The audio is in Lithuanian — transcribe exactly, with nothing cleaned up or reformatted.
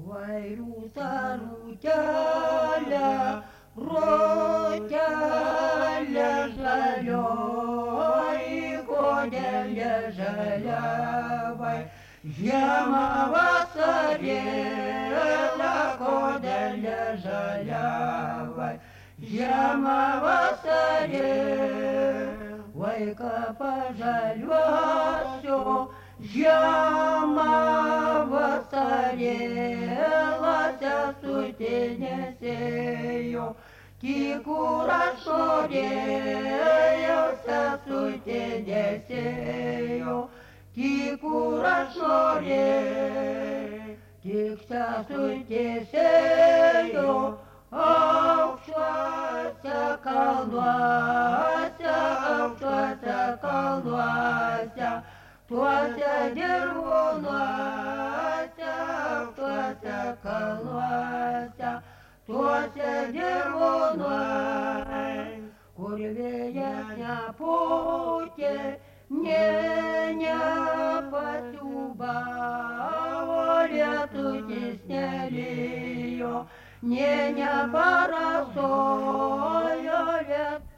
Vairuta rūtelė, rūtelė žalioji, kodėl žaliavai, žiemą vasarėlę, kodėl žaliavai, žiemą vasarėlę, vaiką pažaliuosiu, žiemą vasarėlę, sesutė nesėjo, tik kur aš norėjau, sesutė nesėjo, tik kur aš norėjau, tik sesutė sėjo, aukštuose kalnuose, aukštuose kalnuose, tuose dirvonuose, aukštuose kalnuose, tuose dirvonuose, kur vėjas nepūtė, nė nepasiūbavo, lietutis nelijo, nė neparasojo lietutis.